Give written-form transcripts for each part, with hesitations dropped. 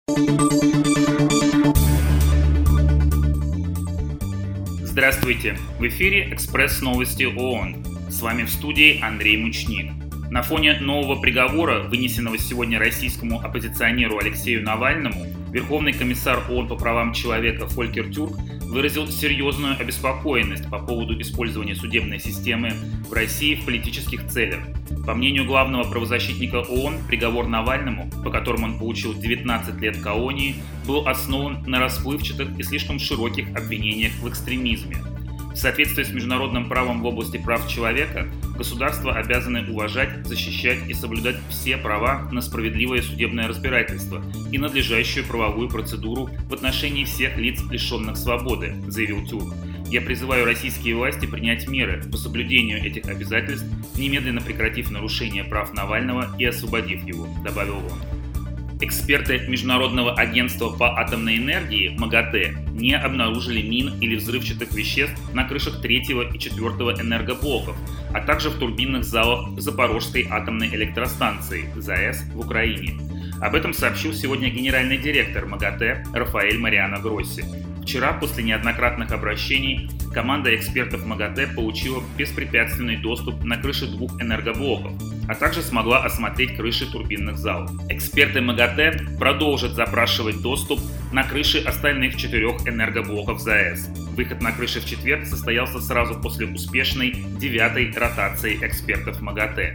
Здравствуйте! В эфире «Экспресс-новости ООН». С вами в студии Андрей Мучник. На фоне нового приговора, вынесенного сегодня российскому оппозиционеру Алексею Навальному, Верховный комиссар ООН по правам человека Фолькер Тюрк выразил серьезную обеспокоенность по поводу использования судебной системы в России в политических целях. По мнению главного правозащитника ООН, приговор Навальному, по которому он получил 19 лет колонии, был основан на расплывчатых и слишком широких обвинениях в экстремизме. В соответствии с международным правом в области прав человека, государства обязаны уважать, защищать и соблюдать все права на справедливое судебное разбирательство и надлежащую правовую процедуру в отношении всех лиц, лишенных свободы, заявил Тюрк. Я призываю российские власти принять меры по соблюдению этих обязательств, немедленно прекратив нарушение прав Навального и освободив его, добавил он. Эксперты Международного агентства по атомной энергии МАГАТЭ не обнаружили мин или взрывчатых веществ на крышах 3-го и 4-го энергоблоков, а также в турбинных залах Запорожской атомной электростанции ЗАЭС в Украине. Об этом сообщил сегодня генеральный директор МАГАТЭ Рафаэль Мариано Гросси. Вчера, после неоднократных обращений, команда экспертов МАГАТЭ получила беспрепятственный доступ на крыши 2 энергоблоков, а также смогла осмотреть крыши турбинных залов. Эксперты МАГАТЭ продолжат запрашивать доступ на крыши остальных 4 энергоблоков ЗАЭС. Выход на крыши в четверг состоялся сразу после успешной 9-й ротации экспертов МАГАТЭ.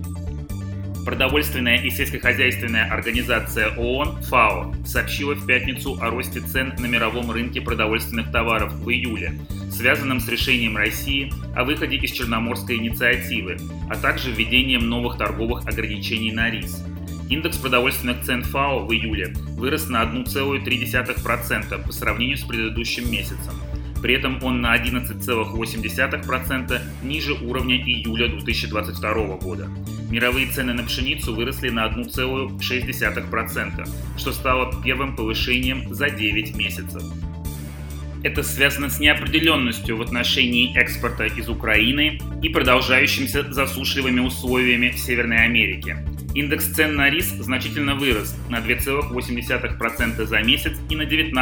Продовольственная и сельскохозяйственная организация ООН ФАО сообщила в пятницу о росте цен на мировом рынке продовольственных товаров в июле, связанном с решением России о выходе из Черноморской инициативы, а также введением новых торговых ограничений на рис. Индекс продовольственных цен ФАО в июле вырос на 1,3% по сравнению с предыдущим месяцем. При этом он на 11,8% ниже уровня июля 2022 года. Мировые цены на пшеницу выросли на 1,6%, что стало первым повышением за 9 месяцев. Это связано с неопределенностью в отношении экспорта из Украины и продолжающимися засушливыми условиями в Северной Америке. Индекс цен на рис значительно вырос на 2,8% за месяц и на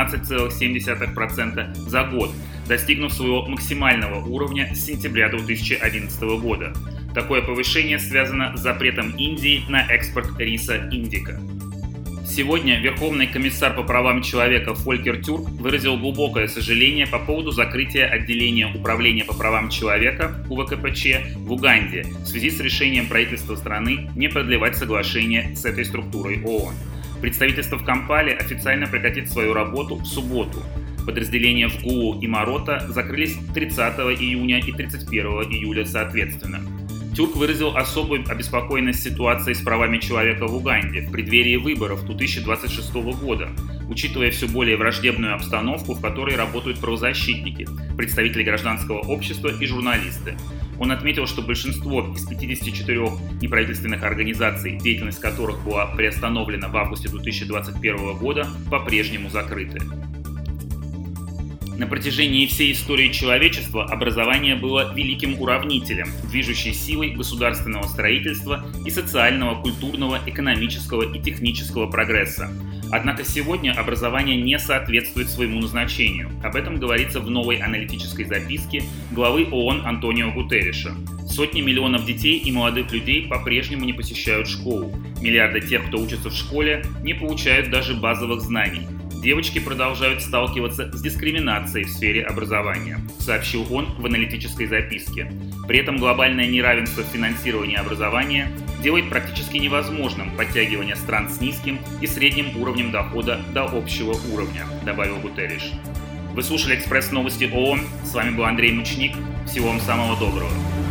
19,7% за год, достигнув своего максимального уровня с сентября 2011 года. Такое повышение связано с запретом Индии на экспорт риса индика. Сегодня Верховный комиссар по правам человека Фолькер Тюрк выразил глубокое сожаление по поводу закрытия отделения Управления по правам человека УВКПЧ в Уганде в связи с решением правительства страны не продлевать соглашение с этой структурой ООН. Представительство в Кампале официально прекратит свою работу в субботу. Подразделения в Гулу и Марота закрылись 30 июня и 31 июля соответственно. Тюрк выразил особую обеспокоенность ситуацией с правами человека в Уганде в преддверии выборов 2026 года, учитывая все более враждебную обстановку, в которой работают правозащитники, представители гражданского общества и журналисты. Он отметил, что большинство из 54 неправительственных организаций, деятельность которых была приостановлена в августе 2021 года, по-прежнему закрыты. На протяжении всей истории человечества образование было великим уравнителем, движущей силой государственного строительства и социального, культурного, экономического и технического прогресса. Однако сегодня образование не соответствует своему назначению. Об этом говорится в новой аналитической записке главы ООН Антонио Гутерриша. Сотни миллионов детей и молодых людей по-прежнему не посещают школу. Миллиарды тех, кто учится в школе, не получают даже базовых знаний. Девочки продолжают сталкиваться с дискриминацией в сфере образования, сообщил он в аналитической записке. При этом глобальное неравенство в финансировании образования делает практически невозможным подтягивание стран с низким и средним уровнем дохода до общего уровня, добавил Гутерриш. Вы слушали «Экспресс-новости ООН». С вами был Андрей Мучник. Всего вам самого доброго.